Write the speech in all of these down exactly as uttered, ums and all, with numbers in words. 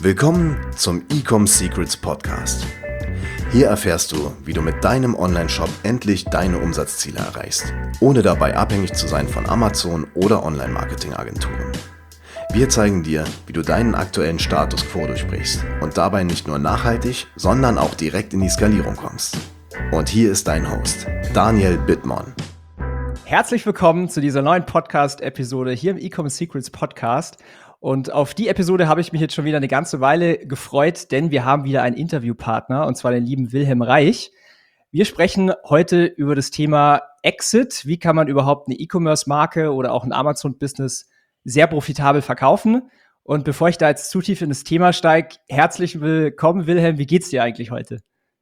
Willkommen zum E-Com Secrets Podcast. Hier erfährst du, wie du mit deinem Online-Shop endlich deine Umsatzziele erreichst, ohne dabei abhängig zu sein von Amazon oder Online-Marketing-Agenturen. Wir zeigen dir, wie du deinen aktuellen Status quo durchbrichst und dabei nicht nur nachhaltig, sondern auch direkt in die Skalierung kommst. Und hier ist dein Host, Daniel Bittmann. Herzlich willkommen zu dieser neuen Podcast-Episode hier im E-Com Secrets Podcast. Und auf die Episode habe ich mich jetzt schon wieder eine ganze Weile gefreut, denn wir haben wieder einen Interviewpartner, und zwar den lieben Wilhelm Reich. Wir sprechen heute über das Thema Exit. Wie kann man überhaupt eine E-Commerce-Marke oder auch ein Amazon-Business sehr profitabel verkaufen? Und bevor ich da jetzt zu tief in das Thema steige, herzlich willkommen, Wilhelm. Wie geht's dir eigentlich heute?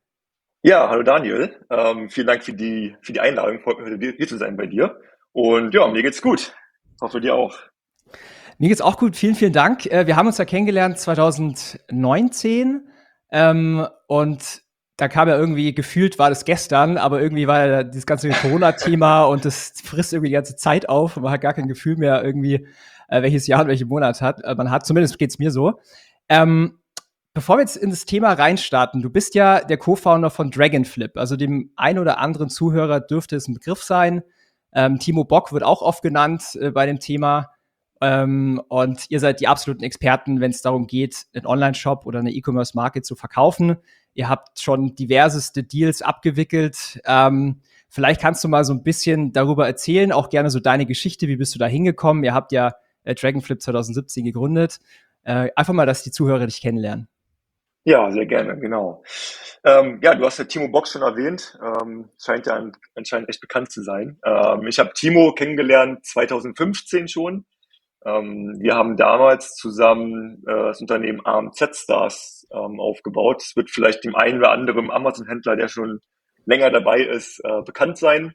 Ja, hallo Daniel. Ähm, vielen Dank für die, für die Einladung. Freut mich, heute hier zu sein bei dir. Und ja, mir geht's gut. Hoffe dir auch. Mir geht's auch gut. Vielen, vielen Dank. Äh, wir haben uns ja kennengelernt zwanzig neunzehn. Ähm, und da kam ja irgendwie, gefühlt war das gestern, aber irgendwie war ja dieses ganze Corona-Thema und das frisst irgendwie die ganze Zeit auf und man hat gar kein Gefühl mehr irgendwie, äh, welches Jahr und welchen Monat hat. Äh, man hat, zumindest geht's mir so. Ähm, Bevor wir jetzt in das Thema reinstarten, du bist ja der Co-Founder von Dragonflip, also dem ein oder anderen Zuhörer dürfte es ein Begriff sein. Ähm, Timo Bock wird auch oft genannt äh, bei dem Thema. Ähm, und ihr seid die absoluten Experten, wenn es darum geht, einen Online-Shop oder eine E-Commerce-Marke zu verkaufen. Ihr habt schon diverseste Deals abgewickelt. Ähm, vielleicht kannst du mal so ein bisschen darüber erzählen, auch gerne so deine Geschichte, wie bist du da hingekommen? Ihr habt ja äh, Dragonflip zwanzig siebzehn gegründet. Äh, einfach mal, dass die Zuhörer dich kennenlernen. Ja, sehr gerne, genau. Ähm, ja, du hast ja Timo Bock schon erwähnt. Ähm, scheint ja an, anscheinend echt bekannt zu sein. Ähm, ich habe Timo kennengelernt zwanzig fünfzehn schon. Ähm, wir haben damals zusammen äh, das Unternehmen A M Z Stars ähm, aufgebaut. Es wird vielleicht dem einen oder anderen Amazon-Händler, der schon länger dabei ist, äh, bekannt sein.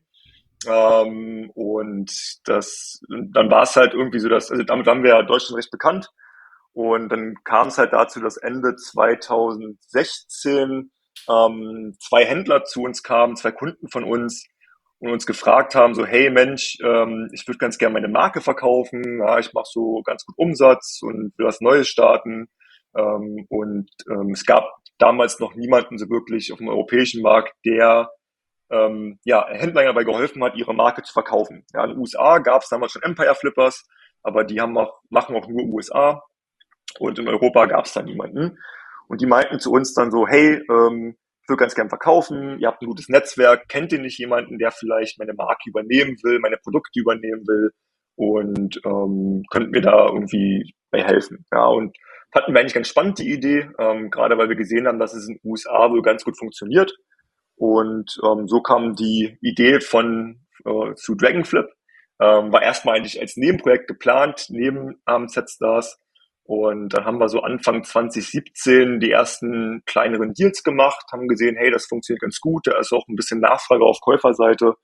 Ähm, und das, dann war es halt irgendwie so, dass, also damit waren wir ja Deutschland recht bekannt. Und dann kam es halt dazu, dass Ende zwanzig sechzehn ähm, zwei Händler zu uns kamen, zwei Kunden von uns, und uns gefragt haben, so, hey Mensch, ähm, ich würde ganz gerne meine Marke verkaufen, ja, ich mache so ganz gut Umsatz und will was Neues starten. Ähm, und ähm, es gab damals noch niemanden so wirklich auf dem europäischen Markt, der ähm, ja, Händlern dabei geholfen hat, ihre Marke zu verkaufen. Ja, in den U S A gab es damals schon Empire Flippers, aber die haben auch, machen auch nur U S A. Und in Europa gab es da niemanden. Und die meinten zu uns dann so, hey, ähm, ich würde ganz gern verkaufen, ihr habt ein gutes Netzwerk, kennt ihr nicht jemanden, der vielleicht meine Marke übernehmen will, meine Produkte übernehmen will und ähm, könnt mir da irgendwie bei helfen. Ja, und fanden wir eigentlich ganz spannend, die Idee, ähm, gerade weil wir gesehen haben, dass es in den U S A wohl ganz gut funktioniert. Und ähm, so kam die Idee von äh, zu Dragonflip. Ähm, war erstmal eigentlich als Nebenprojekt geplant, neben A M Z Stars. Und dann haben wir so Anfang zwanzig siebzehn die ersten kleineren Deals gemacht, haben gesehen, hey, das funktioniert ganz gut, da ist auch ein bisschen Nachfrage auf Käuferseite.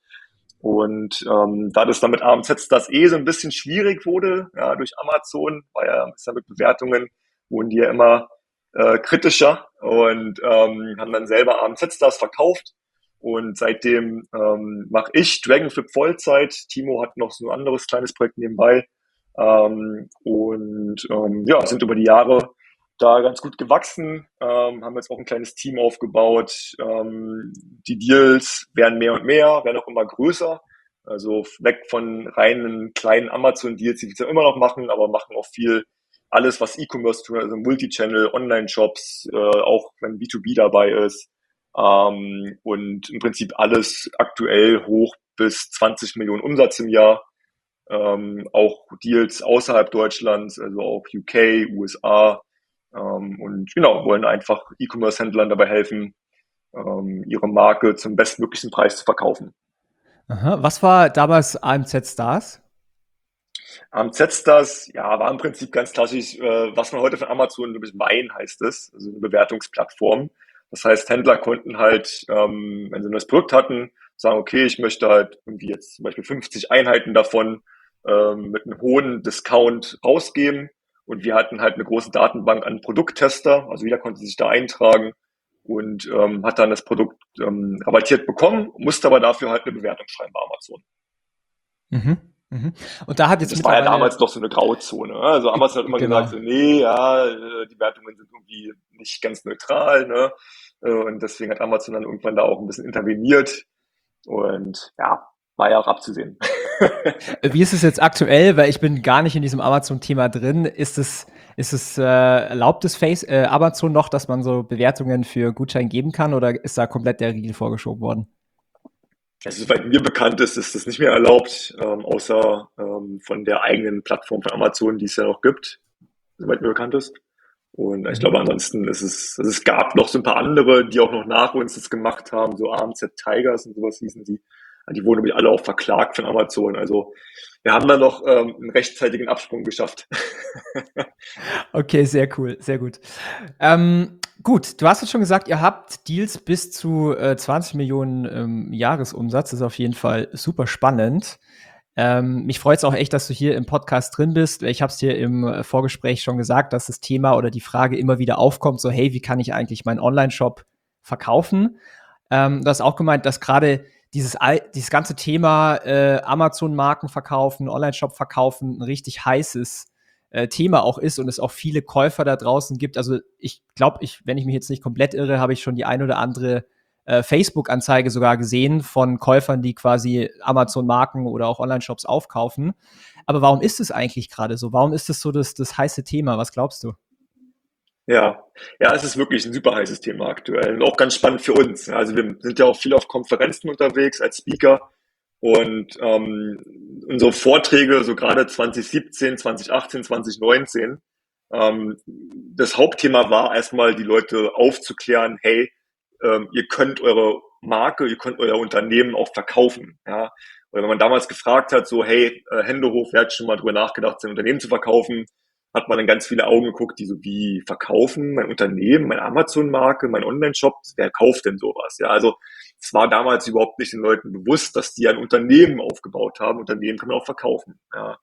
Und ähm, da das dann mit A M Z Stars eh so ein bisschen schwierig wurde, ja, durch Amazon, war ja, ist ja mit Bewertungen, wurden die ja immer äh, kritischer und ähm, haben dann selber A M Z Stars verkauft. Und seitdem ähm, mache ich Dragonflip Vollzeit. Timo hat noch so ein anderes kleines Projekt nebenbei. Ähm, und ähm, ja, sind über die Jahre da ganz gut gewachsen, ähm, haben jetzt auch ein kleines Team aufgebaut. Ähm, die Deals werden mehr und mehr, werden auch immer größer. Also weg von reinen kleinen Amazon-Deals, die wir zwar immer noch machen, aber machen auch viel alles, was E-Commerce tut, also Multichannel, Online-Shops, äh, auch wenn B zwei B dabei ist. Ähm, und im Prinzip alles aktuell hoch bis zwanzig Millionen Umsatz im Jahr. Ähm, auch Deals außerhalb Deutschlands, also auch U K, U S A, ähm, und genau, wollen einfach E-Commerce-Händlern dabei helfen, ähm, ihre Marke zum bestmöglichen Preis zu verkaufen. Aha. Was war damals A M Z Stars? A M Z Stars, ja, war im Prinzip ganz klassisch, äh, was man heute von Amazon, glaube ich, Wein heißt es, also eine Bewertungsplattform. Das heißt, Händler konnten halt, ähm, wenn sie ein neues Produkt hatten, sagen, okay, ich möchte halt irgendwie jetzt zum Beispiel fünfzig Einheiten davon ähm, mit einem hohen Discount rausgeben. Und wir hatten halt eine große Datenbank an Produkttester, also jeder konnte sich da eintragen und ähm, hat dann das Produkt ähm, rabattiert bekommen, musste aber dafür halt eine Bewertung schreiben bei Amazon. Mhm. Mhm. Und da hat Und jetzt das war ja mittlerweile, damals noch so eine Grauzone. Ne? Also Amazon hat immer genau. gesagt, so, nee, ja, äh, die Wertungen sind irgendwie nicht ganz neutral. Ne? Äh, Und deswegen hat Amazon dann irgendwann da auch ein bisschen interveniert. Und ja, war ja auch abzusehen. Wie ist es jetzt aktuell? Weil ich bin gar nicht in diesem Amazon-Thema drin. Ist es, ist es äh, erlaubt es Face, äh, Amazon noch, dass man so Bewertungen für Gutschein geben kann oder ist da komplett der Riegel vorgeschoben worden? Also, soweit mir bekannt ist, ist das nicht mehr erlaubt, ähm, außer ähm, von der eigenen Plattform von Amazon, die es ja noch gibt, soweit mir bekannt ist. Und ich Mhm. glaube, ansonsten ist es, also es gab noch so ein paar andere, die auch noch nach uns das gemacht haben, so A M Z Tigers und sowas hießen die. Die wurden nämlich alle auch verklagt von Amazon. Also wir haben da noch ähm, einen rechtzeitigen Absprung geschafft. Okay, sehr cool, sehr gut. Ähm, gut, du hast jetzt schon gesagt, ihr habt Deals bis zu äh, zwanzig Millionen ähm, Jahresumsatz. Das ist auf jeden Fall super spannend. Ähm, mich freut es auch echt, dass du hier im Podcast drin bist. Ich habe es dir im äh, Vorgespräch schon gesagt, dass das Thema oder die Frage immer wieder aufkommt, so hey, wie kann ich eigentlich meinen Online-Shop verkaufen? Ähm, du hast auch gemeint, dass gerade dieses, all- dieses ganze Thema äh, Amazon-Marken verkaufen, Online-Shop verkaufen ein richtig heißes äh, Thema auch ist und es auch viele Käufer da draußen gibt. Also ich glaube, ich, wenn ich mich jetzt nicht komplett irre, habe ich schon die ein oder andere äh, Facebook-Anzeige sogar gesehen von Käufern, die quasi Amazon-Marken oder auch Online-Shops aufkaufen. Aber warum ist es eigentlich gerade so? Warum ist es so das, das heiße Thema? Was glaubst du? Ja, ja, es ist wirklich ein super heißes Thema aktuell und auch ganz spannend für uns. Also wir sind ja auch viel auf Konferenzen unterwegs als Speaker und ähm, unsere Vorträge, so gerade zwanzig siebzehn, zwanzig achtzehn, zwanzig neunzehn, ähm, das Hauptthema war erstmal die Leute aufzuklären, hey, ähm, ihr könnt eure Marke, ihr könnt euer Unternehmen auch verkaufen. Ja? Oder wenn man damals gefragt hat, so hey, äh, Hände hoch, wer hat schon mal drüber nachgedacht, sein Unternehmen zu verkaufen, hat man dann ganz viele Augen geguckt, die so wie verkaufen, mein Unternehmen, meine Amazon-Marke, mein Online-Shop, wer kauft denn sowas? Ja, also es war damals überhaupt nicht den Leuten bewusst, dass die ein Unternehmen aufgebaut haben. Unternehmen kann man auch verkaufen. Ja.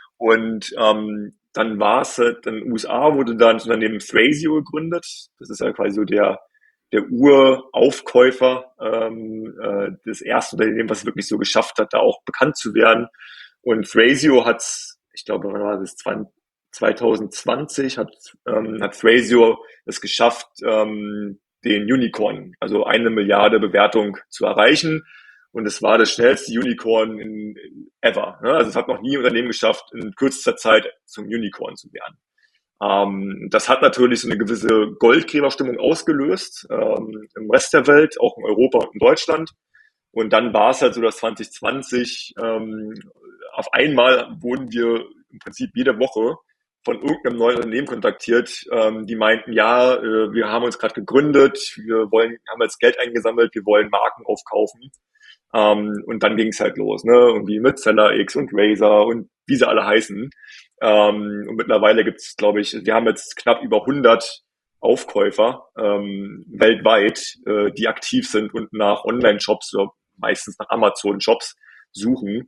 Und ähm, dann war es halt, in den U S A wurde dann das Unternehmen Thrasio gegründet. Das ist ja quasi so der, der Uraufkäufer, ähm, äh, das erste Unternehmen, was es wirklich so geschafft hat, da auch bekannt zu werden. Und Thrasio hat, ich glaube, wann war das, zwanzig zwanzig hat, ähm, hat Thrasio es geschafft, ähm, den Unicorn, also eine Milliarde Bewertung zu erreichen. Und es war das schnellste Unicorn in, in ever. Ne? Also es hat noch nie ein Unternehmen geschafft, in kürzester Zeit zum Unicorn zu werden. Ähm, das hat natürlich so eine gewisse Goldgräberstimmung ausgelöst ähm, im Rest der Welt, auch in Europa und in Deutschland. Und dann war es halt so, dass zwanzig zwanzig ähm, auf einmal wurden wir im Prinzip jede Woche von irgendeinem neuen Unternehmen kontaktiert, ähm, die meinten, ja, äh, wir haben uns gerade gegründet, wir wollen, haben jetzt Geld eingesammelt, wir wollen Marken aufkaufen. Ähm, und dann ging es halt los, ne? Irgendwie mit Seller X und Razer und wie sie alle heißen. Ähm, und mittlerweile gibt es, glaube ich, wir haben jetzt knapp über hundert Aufkäufer ähm, weltweit, äh, die aktiv sind und nach Online-Shops, oder meistens nach Amazon-Shops suchen.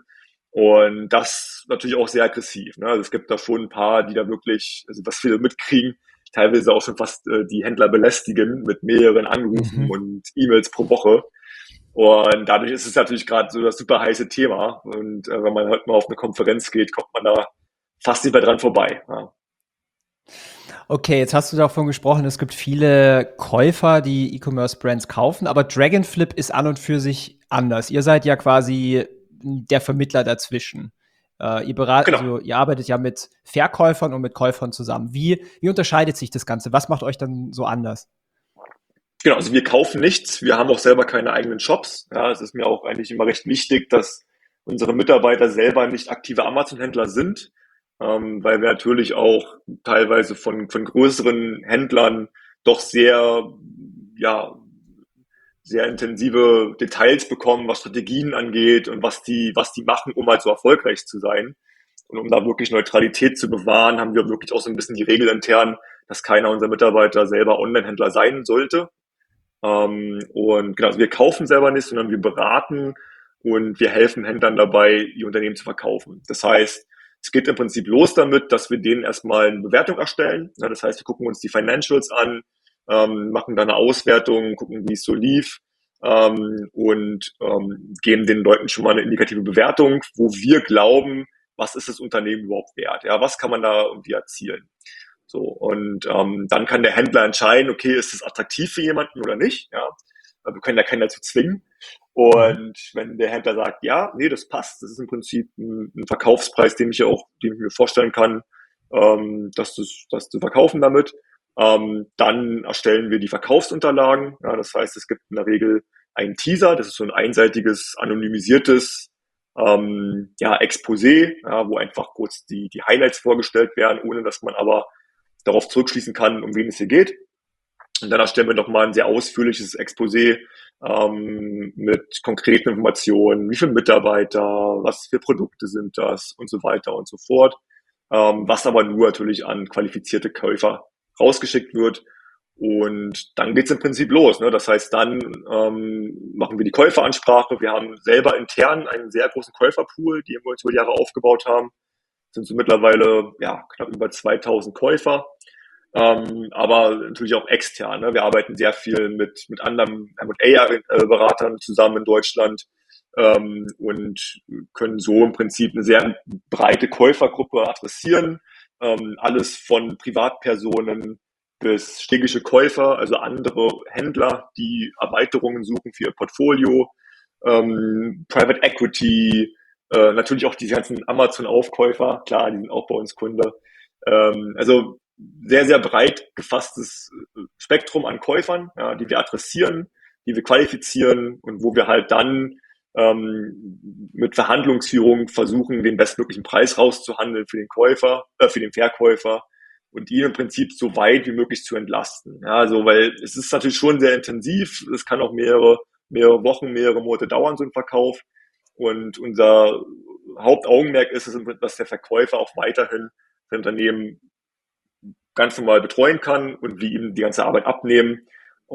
Und das natürlich auch sehr aggressiv. Ne? Also es gibt da schon ein paar, die da wirklich, also was viele mitkriegen, teilweise auch schon fast äh, die Händler belästigen mit mehreren Anrufen Mhm. und E-Mails pro Woche. Und dadurch ist es natürlich gerade so das super heiße Thema. Und äh, wenn man heute mal auf eine Konferenz geht, kommt man da fast nicht mehr dran vorbei. Ja. Okay, jetzt hast du davon gesprochen, es gibt viele Käufer, die E-Commerce-Brands kaufen, aber Dragonflip ist an und für sich anders. Ihr seid ja quasi der Vermittler dazwischen. Äh, ihr berat, Genau. also ihr arbeitet ja mit Verkäufern und mit Käufern zusammen. Wie, wie unterscheidet sich das Ganze? Was macht euch dann so anders? Genau, also wir kaufen nichts, wir haben auch selber keine eigenen Shops. Ja, es ist mir auch eigentlich immer recht wichtig, dass unsere Mitarbeiter selber nicht aktive Amazon-Händler sind, ähm, weil wir natürlich auch teilweise von, von größeren Händlern doch sehr, ja, sehr intensive Details bekommen, was Strategien angeht und was die, was die machen, um halt so erfolgreich zu sein. Und um da wirklich Neutralität zu bewahren, haben wir wirklich auch so ein bisschen die Regel intern, dass keiner unserer Mitarbeiter selber Online-Händler sein sollte. Ähm, und genau, also wir kaufen selber nicht, sondern wir beraten und wir helfen Händlern dabei, ihr Unternehmen zu verkaufen. Das heißt, es geht im Prinzip los damit, dass wir denen erstmal eine Bewertung erstellen. Ja, das heißt, wir gucken uns die Financials an, ähm, machen da eine Auswertung, gucken, wie es so lief ähm, und ähm, geben den Leuten schon mal eine indikative Bewertung, wo wir glauben, was ist das Unternehmen überhaupt wert? Ja, was kann man da irgendwie erzielen? So, und ähm, dann kann der Händler entscheiden, okay, ist es attraktiv für jemanden oder nicht? Ja, wir können da keinen dazu zwingen. Und mhm. wenn der Händler sagt, ja, nee, das passt, das ist im Prinzip ein, ein Verkaufspreis, den ich ja auch, den ich mir vorstellen kann, ähm, das, das, das zu verkaufen damit, ähm, dann erstellen wir die Verkaufsunterlagen. Ja, das heißt, es gibt in der Regel einen Teaser, das ist so ein einseitiges, anonymisiertes ähm, ja, Exposé, ja, wo einfach kurz die, die Highlights vorgestellt werden, ohne dass man aber darauf zurückschließen kann, um wen es hier geht. Und dann erstellen wir nochmal ein sehr ausführliches Exposé ähm, mit konkreten Informationen, wie viele Mitarbeiter, was für Produkte sind das und so weiter und so fort. Ähm, was aber nur natürlich an qualifizierte Käufer rausgeschickt wird. Und dann geht's im Prinzip los. Ne? Das heißt, dann ähm, machen wir die Käuferansprache. Wir haben selber intern einen sehr großen Käuferpool, den wir uns über die Jahre aufgebaut haben. Das sind so mittlerweile ja knapp über zweitausend Käufer. Ähm, aber natürlich auch extern. Ne? Wir arbeiten sehr viel mit, mit anderen M und A-Beratern zusammen in Deutschland ähm, und können so im Prinzip eine sehr breite Käufergruppe adressieren. Ähm, alles von Privatpersonen bis städtische Käufer, also andere Händler, die Erweiterungen suchen für ihr Portfolio, ähm, Private Equity, äh, natürlich auch die ganzen Amazon-Aufkäufer, klar, die sind auch bei uns Kunde. Ähm, also sehr, sehr breit gefasstes Spektrum an Käufern, ja, die wir adressieren, die wir qualifizieren und wo wir halt dann ähm, mit Verhandlungsführung versuchen, den bestmöglichen Preis rauszuhandeln für den Käufer, äh, für den Verkäufer und ihn im Prinzip so weit wie möglich zu entlasten. Ja, also, weil es ist natürlich schon sehr intensiv, es kann auch mehrere, mehrere Wochen, mehrere Monate dauern, so ein Verkauf. Und unser Hauptaugenmerk ist es, dass der Verkäufer auch weiterhin sein Unternehmen ganz normal betreuen kann und wir ihm die ganze Arbeit abnehmen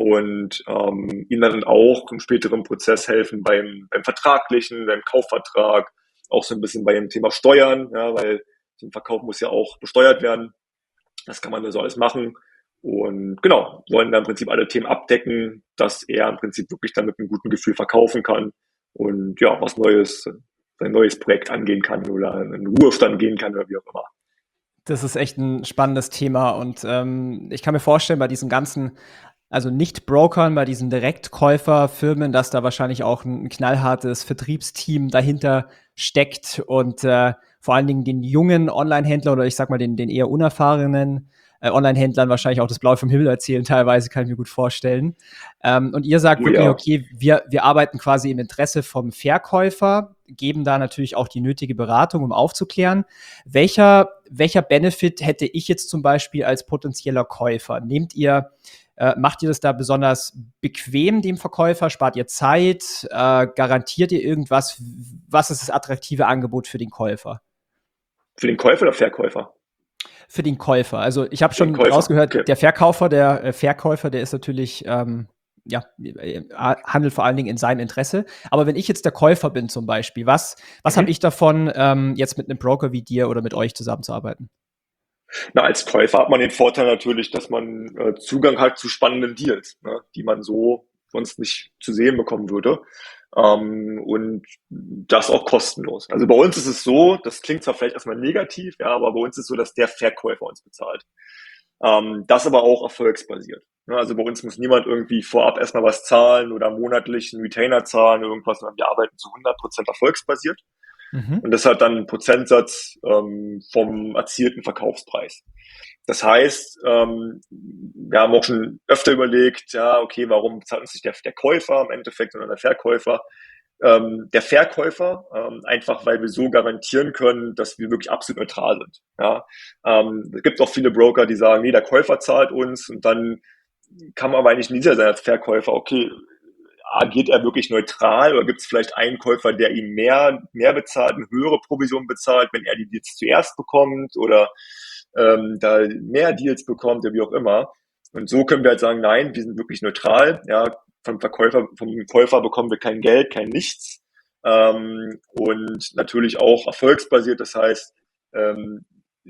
und ähm, ihm dann auch im späteren Prozess helfen beim, beim Vertraglichen, beim Kaufvertrag, auch so ein bisschen bei dem Thema Steuern, ja, weil so ein Verkauf muss ja auch besteuert werden. Das kann man so alles machen. Und genau, wollen da im Prinzip alle Themen abdecken, dass er im Prinzip wirklich dann mit einem guten Gefühl verkaufen kann und ja, was Neues, sein neues Projekt angehen kann oder in den Ruhestand gehen kann oder wie auch immer. Das ist echt ein spannendes Thema und ähm, ich kann mir vorstellen, bei diesen ganzen, also Nicht-Brokern, bei diesen Direktkäuferfirmen, dass da wahrscheinlich auch ein, ein knallhartes Vertriebsteam dahinter steckt und äh, vor allen Dingen den jungen Online-Händlern oder ich sag mal den, den eher unerfahrenen äh, Online-Händlern wahrscheinlich auch das Blaue vom Himmel erzählen teilweise, kann ich mir gut vorstellen. Ähm, und ihr sagt Oh wirklich, ja. okay, wir, wir arbeiten quasi im Interesse vom Verkäufer, geben da natürlich auch die nötige Beratung, um aufzuklären. Welcher, welcher Benefit hätte ich jetzt zum Beispiel als potenzieller Käufer? Nehmt ihr, äh, macht ihr das da besonders bequem dem Verkäufer? Spart ihr Zeit? Äh, garantiert ihr irgendwas? Was ist das attraktive Angebot für den Käufer? Für den Käufer oder Verkäufer? Für den Käufer. Also ich habe schon Käufer, rausgehört, okay. der Verkäufer, der äh, Verkäufer, der ist natürlich ähm, ja, äh, handelt vor allen Dingen in seinem Interesse. Aber wenn ich jetzt der Käufer bin zum Beispiel, was, was Mhm. habe ich davon, ähm, jetzt mit einem Broker wie dir oder mit euch zusammenzuarbeiten? Na, als Käufer hat man den Vorteil natürlich, dass man äh, Zugang hat zu spannenden Deals, ne, die man so sonst nicht zu sehen bekommen würde. Ähm, und das auch kostenlos. Also bei uns ist es so, das klingt zwar vielleicht erstmal negativ, ja, aber bei uns ist es so, dass der Verkäufer uns bezahlt. Ähm, das aber auch erfolgsbasiert. Ne, also bei uns muss niemand irgendwie vorab erstmal was zahlen oder monatlich einen Retainer zahlen oder irgendwas, sondern wir arbeiten zu hundert Prozent erfolgsbasiert. Mhm. Und das hat dann einen Prozentsatz ähm, vom erzielten Verkaufspreis. Das heißt, ähm, wir haben auch schon öfter überlegt, ja, okay, warum bezahlt uns nicht der, der Käufer im Endeffekt, sondern der Verkäufer? Ähm, der Verkäufer, ähm, einfach weil wir so garantieren können, dass wir wirklich absolut neutral sind. Ja? Ähm, es gibt auch viele Broker, die sagen, nee, der Käufer zahlt uns und dann kann man aber eigentlich nie sicher sein als Verkäufer, okay, agiert er wirklich neutral oder gibt es vielleicht einen Käufer, der ihm mehr, mehr bezahlt, eine höhere Provision bezahlt, wenn er die Deals zuerst bekommt oder ähm, da mehr Deals bekommt oder wie auch immer. Und so können wir halt sagen, nein, wir sind wirklich neutral. Ja, vom Verkäufer, vom Käufer bekommen wir kein Geld, kein Nichts. Ähm, und natürlich auch erfolgsbasiert. Das heißt, ähm,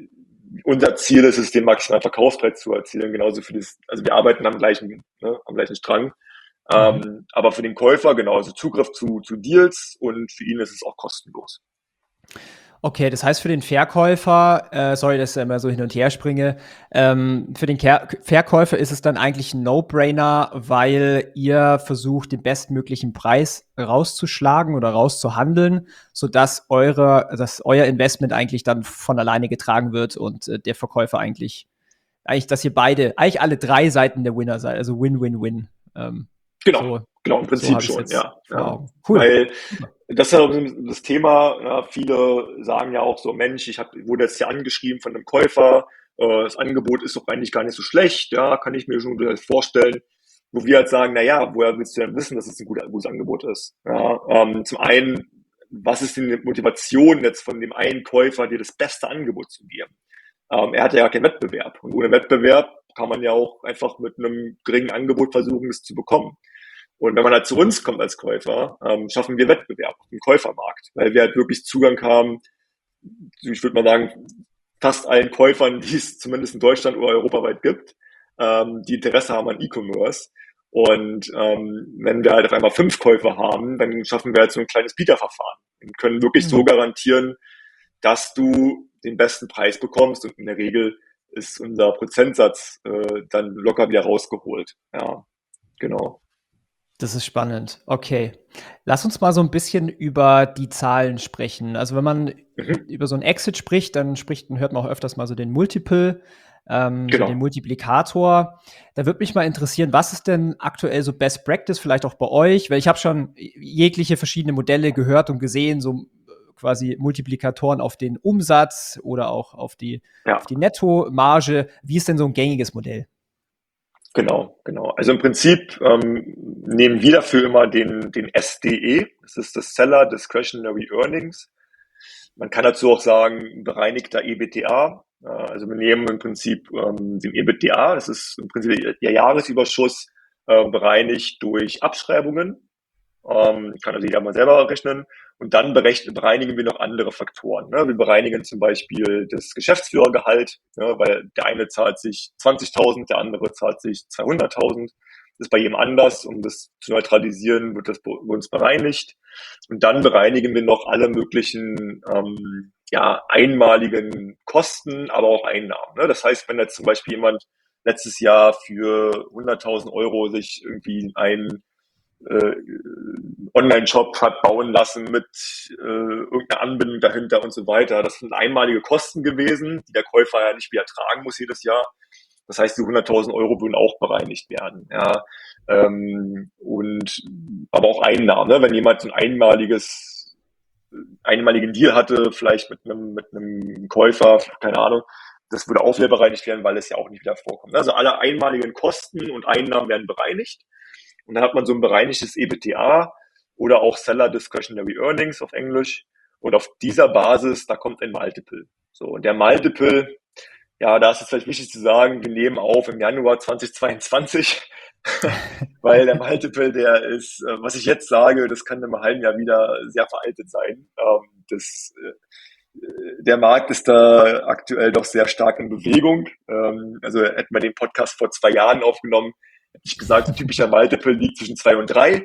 unser Ziel ist es, den maximalen Verkaufspreis zu erzielen. Genauso für das, also wir arbeiten am gleichen, ne, am gleichen Strang. Mhm. Ähm, aber für den Käufer genauso Zugriff zu, zu Deals und für ihn ist es auch kostenlos. Okay, das heißt für den Verkäufer, äh, sorry, dass ich immer so hin und her springe, ähm, für den Ker Verkäufer ist es dann eigentlich ein No-Brainer, weil ihr versucht, den bestmöglichen Preis rauszuschlagen oder rauszuhandeln, sodass eure, dass euer Investment eigentlich dann von alleine getragen wird und äh, der Verkäufer eigentlich, eigentlich, dass ihr beide, eigentlich alle drei Seiten der Winner seid, also Win-Win-Win. Ähm, Genau, so, genau, im so Prinzip habe ich es schon, jetzt ja. vor ja. Augen. Cool. Weil das ist ja auch so das Thema, ja, viele sagen ja auch so, Mensch, ich hab, wurde jetzt hier angeschrieben von einem Käufer, äh, das Angebot ist doch eigentlich gar nicht so schlecht, ja, kann ich mir schon vorstellen. Wo wir halt sagen, na ja, woher willst du denn wissen, dass es ein gutes, gutes Angebot ist? Ja, ähm, zum einen, was ist denn die Motivation jetzt von dem einen Käufer, dir das beste Angebot zu geben? Ähm, er hat ja keinen Wettbewerb. Und ohne Wettbewerb kann man ja auch einfach mit einem geringen Angebot versuchen, es zu bekommen. Und wenn man halt zu uns kommt als Käufer, ähm, schaffen wir Wettbewerb im Käufermarkt, weil wir halt wirklich Zugang haben, ich würde mal sagen, fast allen Käufern, die es zumindest in Deutschland oder europaweit gibt, ähm, die Interesse haben an E-Commerce. Und ähm, wenn wir halt auf einmal fünf Käufer haben, dann schaffen wir halt so ein kleines Bieterverfahren und können wirklich mhm. so garantieren, dass du den besten Preis bekommst. Und in der Regel ist unser Prozentsatz äh, dann locker wieder rausgeholt. Ja, genau. Das ist spannend. Okay. Lass uns mal so ein bisschen über die Zahlen sprechen. Also, wenn man mhm. über so ein Exit spricht, dann spricht hört man auch öfters mal so den Multiple, ähm, genau. so den Multiplikator. Da würde mich mal interessieren, was ist denn aktuell so Best Practice vielleicht auch bei euch? Weil ich habe schon jegliche verschiedene Modelle gehört und gesehen, so quasi Multiplikatoren auf den Umsatz oder auch auf die, ja. auf die Nettomarge. Wie ist denn so ein gängiges Modell? Genau, genau. Also im Prinzip ähm, nehmen wir dafür immer den, den S D E, das ist das Seller Discretionary Earnings. Man kann dazu auch sagen, bereinigter E B T A. Äh, also wir nehmen im Prinzip ähm, den E B T A, das ist im Prinzip der Jahresüberschuss, äh, bereinigt durch Abschreibungen. Ähm, kann also jeder mal selber rechnen. Und dann berechnen, bereinigen wir noch andere Faktoren. Ne? Wir bereinigen zum Beispiel das Geschäftsführergehalt, ne? Weil der eine zahlt sich zwanzigtausend, der andere zahlt sich zweihunderttausend. Das ist bei jedem anders. Um das zu neutralisieren, wird das bei uns bereinigt. Und dann bereinigen wir noch alle möglichen ähm, ja, einmaligen Kosten, aber auch Einnahmen. Ne? Das heißt, wenn jetzt zum Beispiel jemand letztes Jahr für hunderttausend Euro sich irgendwie ein Äh, Online-Shop hat bauen lassen mit äh, irgendeiner Anbindung dahinter und so weiter. Das sind einmalige Kosten gewesen, die der Käufer ja nicht wieder tragen muss jedes Jahr. Das heißt, die hunderttausend Euro würden auch bereinigt werden. Ja. Ähm, und aber auch Einnahmen. Ne? Wenn jemand so ein einmaliges, einmaligen Deal hatte, vielleicht mit einem, mit einem Käufer, keine Ahnung, das würde auch wieder bereinigt werden, weil es ja auch nicht wieder vorkommt. Also alle einmaligen Kosten und Einnahmen werden bereinigt. Und dann hat man so ein bereinigtes E B T A oder auch Seller Discretionary Earnings auf Englisch. Und auf dieser Basis, da kommt ein Multiple. So, und der Multiple, ja, da ist es vielleicht wichtig zu sagen, wir nehmen auf im Januar zweitausendzweiundzwanzig, weil der Multiple, der ist, was ich jetzt sage, das kann im halben Jahr wieder sehr veraltet sein. Das, der Markt ist da aktuell doch sehr stark in Bewegung. Also hätten wir den Podcast vor zwei Jahren aufgenommen, hätte ich gesagt, ein typischer Multiple liegt zwischen zwei und drei.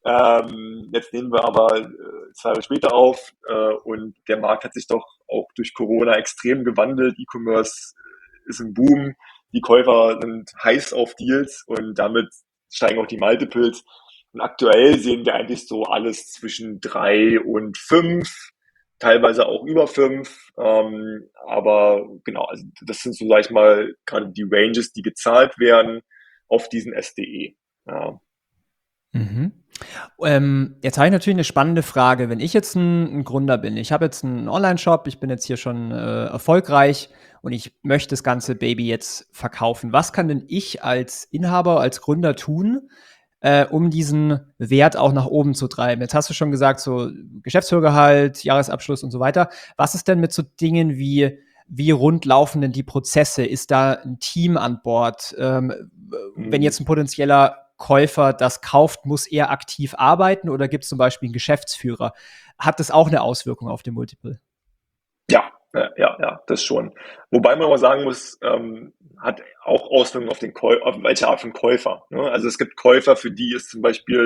Ähm, jetzt nehmen wir aber äh, zwei Jahre später auf äh, und der Markt hat sich doch auch durch Corona extrem gewandelt. E-Commerce ist im Boom, die Käufer sind heiß auf Deals und damit steigen auch die Multiples. Und aktuell sehen wir eigentlich so alles zwischen drei und fünf, teilweise auch über fünf. Ähm, aber genau, also das sind so, sag ich mal, gerade die Ranges, die gezahlt werden auf diesen S D E. Ja. Mhm. Ähm, jetzt habe ich natürlich eine spannende Frage. Wenn ich jetzt ein, ein Gründer bin, ich habe jetzt einen Online-Shop, ich bin jetzt hier schon äh, erfolgreich und ich möchte das ganze Baby jetzt verkaufen. Was kann denn ich als Inhaber, als Gründer tun, äh, um diesen Wert auch nach oben zu treiben? Jetzt hast du schon gesagt, so Geschäftsführergehalt, Jahresabschluss und so weiter. Was ist denn mit so Dingen wie Wie rund laufen denn die Prozesse? Ist da ein Team an Bord? Ähm, mhm. Wenn jetzt ein potenzieller Käufer das kauft, muss er aktiv arbeiten oder gibt es zum Beispiel einen Geschäftsführer? Hat das auch eine Auswirkung auf den Multiple? Ja, ja, ja, das schon. Wobei man aber sagen muss, ähm, hat auch Auswirkungen auf den Käufer, auf welche Art von Käufer. Ne? Also es gibt Käufer, für die ist zum Beispiel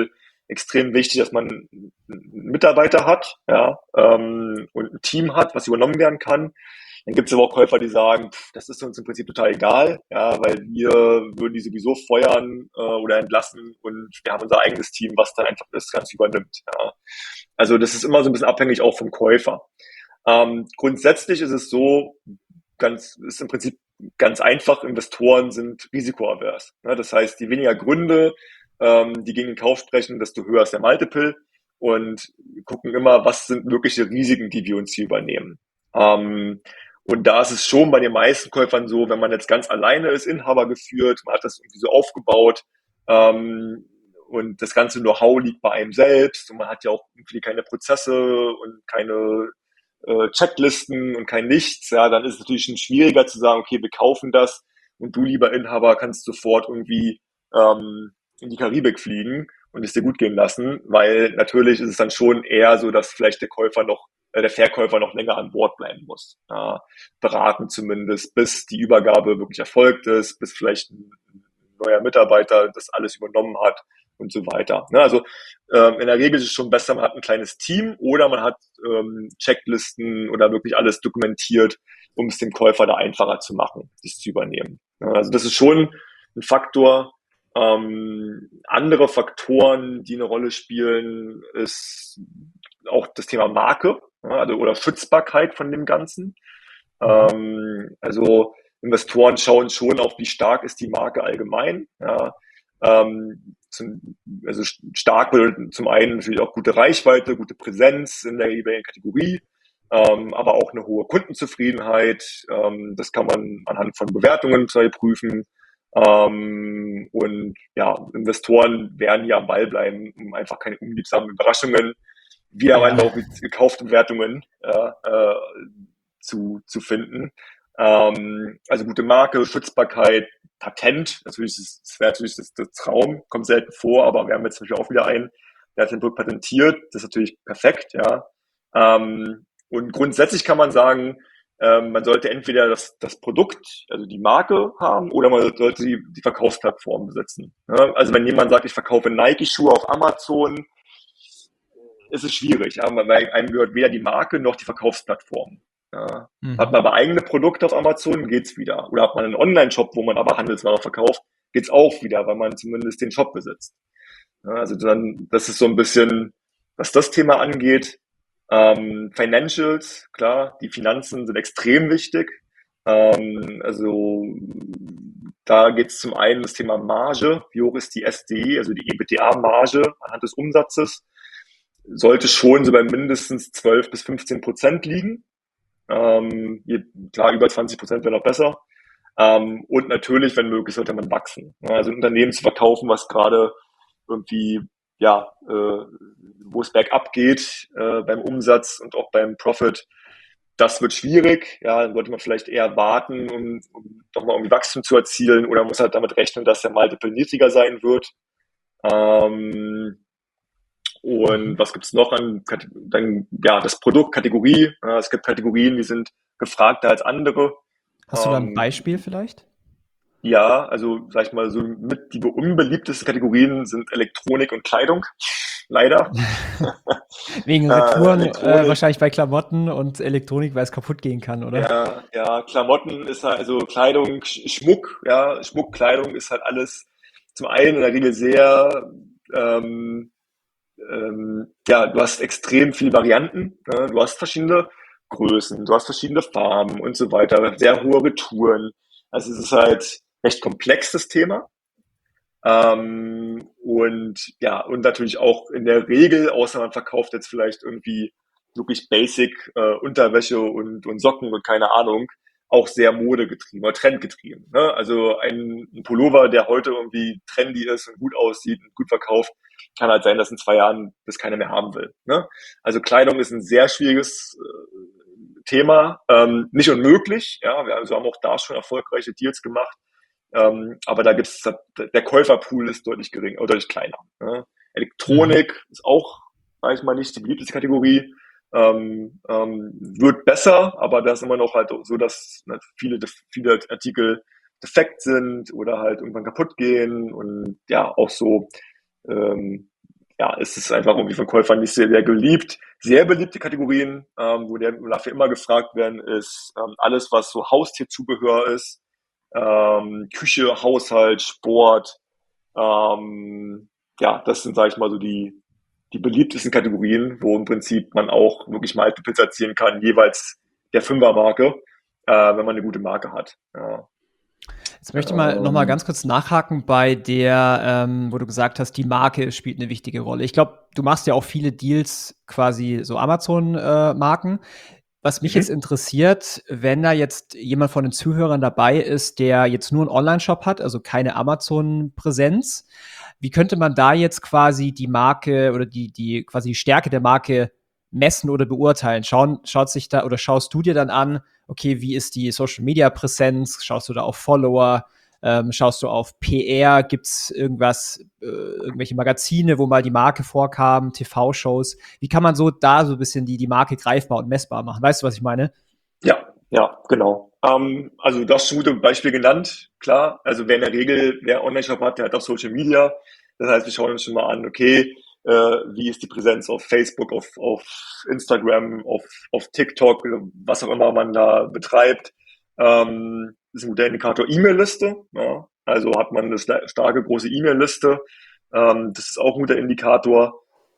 extrem wichtig, dass man einen Mitarbeiter hat, ja, ähm, und ein Team hat, was übernommen werden kann. Dann gibt es aber auch Käufer, die sagen, pff, das ist uns im Prinzip total egal, ja, weil wir würden die sowieso feuern äh, oder entlassen und wir haben unser eigenes Team, was dann einfach das Ganze übernimmt. Ja. Also das ist immer so ein bisschen abhängig auch vom Käufer. Ähm, grundsätzlich ist es so, ganz ist im Prinzip ganz einfach, Investoren sind risikoavers. Ja, das heißt, die weniger Gründe, ähm, die gegen den Kauf sprechen, desto höher ist der Multiple und gucken immer, was sind mögliche Risiken, die wir uns hier übernehmen. Ähm, und da ist es schon bei den meisten Käufern so, wenn man jetzt ganz alleine ist, Inhaber geführt, man hat das irgendwie so aufgebaut, ähm, und das ganze Know-how liegt bei einem selbst und man hat ja auch irgendwie keine Prozesse und keine äh, Checklisten und kein Nichts, ja, dann ist es natürlich schon schwieriger zu sagen, okay, wir kaufen das und du, lieber Inhaber, kannst sofort irgendwie ähm, in die Karibik fliegen und es dir gut gehen lassen, weil natürlich ist es dann schon eher so, dass vielleicht der Käufer noch der Verkäufer noch länger an Bord bleiben muss. Ja, beraten zumindest, bis die Übergabe wirklich erfolgt ist, bis vielleicht ein neuer Mitarbeiter das alles übernommen hat und so weiter. Ne, also ähm, in der Regel ist es schon besser, man hat ein kleines Team oder man hat ähm, Checklisten oder wirklich alles dokumentiert, um es dem Käufer da einfacher zu machen, dies zu übernehmen. Ja, also das ist schon ein Faktor. Ähm, andere Faktoren, die eine Rolle spielen, ist auch das Thema Marke, ja, also, oder Schützbarkeit von dem Ganzen. Ähm, also Investoren schauen schon auf, wie stark ist die Marke allgemein. Ja. Ähm, zum, also stark bedeutet zum einen natürlich auch gute Reichweite, gute Präsenz in der jeweiligen Kategorie, ähm, aber auch eine hohe Kundenzufriedenheit. Ähm, das kann man anhand von Bewertungen prüfen. Ähm, und ja, Investoren werden hier am Ball bleiben, um einfach keine unliebsamen Überraschungen, wie am Ja. Ende auch mit gekauften Bewertungen äh, äh, zu, zu finden. Ähm, also gute Marke, Schützbarkeit, Patent, natürlich, das, das wäre natürlich das, das Traum, kommt selten vor, aber wir haben jetzt zum Beispiel auch wieder einen, der hat den Produkt patentiert, das ist natürlich perfekt, ja. Ähm, und grundsätzlich kann man sagen, ähm, man sollte entweder das, das Produkt, also die Marke haben, oder man sollte die, die Verkaufsplattform besitzen. Ja? Also wenn jemand sagt, ich verkaufe Nike-Schuhe auf Amazon, ist es schwierig, ja, weil einem gehört weder die Marke noch die Verkaufsplattform. Ja. Mhm. Hat man aber eigene Produkte auf Amazon, geht's wieder. Oder hat man einen Online-Shop, wo man aber Handelsware verkauft, geht's auch wieder, weil man zumindest den Shop besitzt. Ja, also dann, das ist so ein bisschen, was das Thema angeht. Ähm, Financials, klar, die Finanzen sind extrem wichtig. Ähm, also da geht's zum einen das Thema Marge. Wie hoch ist die S D I, also die EBITDA-Marge anhand des Umsatzes? Sollte schon so bei mindestens zwölf bis fünfzehn Prozent liegen. Ähm, je, klar, über zwanzig Prozent wäre noch besser. Ähm, und natürlich, wenn möglich, sollte man wachsen. Also ein Unternehmen zu verkaufen, was gerade irgendwie, ja, äh, wo es bergab geht äh, beim Umsatz und auch beim Profit, das wird schwierig. Ja, dann sollte man vielleicht eher warten, um, um nochmal irgendwie Wachstum zu erzielen, oder muss halt damit rechnen, dass der Multiple niedriger sein wird. Ähm, Und was gibt's noch an, dann, ja, das Produkt, Kategorie. Ja, es gibt Kategorien, die sind gefragter als andere. Hast du da ein Ähm, Beispiel vielleicht? ja, also, sag ich mal, so mit die unbeliebtesten Kategorien sind Elektronik und Kleidung. Leider. Wegen Äh, Retouren, äh, Elektronik, wahrscheinlich bei Klamotten und Elektronik, weil es kaputt gehen kann, oder? ja, ja, Klamotten ist halt, also Kleidung, Sch- Schmuck, ja, Schmuck, Kleidung ist halt alles zum einen in der Regel sehr, ähm, ähm, ja, du hast extrem viele Varianten, ne? Du hast verschiedene Größen, du hast verschiedene Farben und so weiter, sehr hohe Retouren. Also es ist halt recht komplex, das Thema. Ähm, und ja, und natürlich auch in der Regel, außer man verkauft jetzt vielleicht irgendwie wirklich Basic äh, Unterwäsche und, und Socken und keine Ahnung, auch sehr modegetrieben oder trendgetrieben. Ne? Also ein, ein Pullover, der heute irgendwie trendy ist und gut aussieht und gut verkauft, kann halt sein, dass in zwei Jahren das keiner mehr haben will. Ne? Also Kleidung ist ein sehr schwieriges äh, Thema, ähm, nicht unmöglich. Ja, wir also haben auch da schon erfolgreiche Deals gemacht. Ähm, aber da gibt's, der Käuferpool ist deutlich geringer, oder deutlich kleiner. Ne? Mhm. Elektronik ist auch, sag ich mal, nicht die beliebteste Kategorie. Ähm, ähm, wird besser, aber da ist immer noch halt so, dass ne, viele, viele Artikel defekt sind oder halt irgendwann kaputt gehen und ja, auch so, ähm, ja, ist es einfach irgendwie von Käufern nicht sehr, sehr geliebt. Sehr beliebte Kategorien, ähm, wo der, wo dafür immer gefragt werden, ist ähm, alles, was so Haustierzubehör ist, ähm, Küche, Haushalt, Sport. Ähm, ja, das sind, sage ich mal, so die, die beliebtesten Kategorien, wo im Prinzip man auch wirklich mal Pizza ziehen kann, jeweils der Fünfermarke, äh, wenn man eine gute Marke hat. Ja. Jetzt möchte ich mal noch mal ganz kurz nachhaken bei der, ähm, wo du gesagt hast, die Marke spielt eine wichtige Rolle. Ich glaube, du machst ja auch viele Deals quasi so Amazon-Marken. Was mich Mhm. jetzt interessiert, wenn da jetzt jemand von den Zuhörern dabei ist, der jetzt nur einen Online-Shop hat, also keine Amazon-Präsenz, wie könnte man da jetzt quasi die Marke oder die, die quasi die Stärke der Marke messen oder beurteilen? Schauen, schaut sich da oder schaust du dir dann an, okay, wie ist die Social-Media-Präsenz? Schaust du da auf Follower? Ähm, schaust du auf P R? Gibt es irgendwas, äh, irgendwelche Magazine, wo mal die Marke vorkam, T V-Shows? Wie kann man so da so ein bisschen die, die Marke greifbar und messbar machen? Weißt du, was ich meine? Ja, ja, genau. Ähm, also du hast schon gute Beispiel genannt, klar. Also wer in der Regel, wer Online-Shop hat, der hat auch Social Media. Das heißt, wir schauen uns schon mal an, okay, äh, wie ist die Präsenz auf Facebook, auf, auf Instagram, auf, auf TikTok, was auch immer man da betreibt. Ähm, ist ein guter Indikator E-Mail-Liste. Ja. Also hat man eine sta- starke, große E-Mail-Liste. Ähm, das ist auch ein guter Indikator.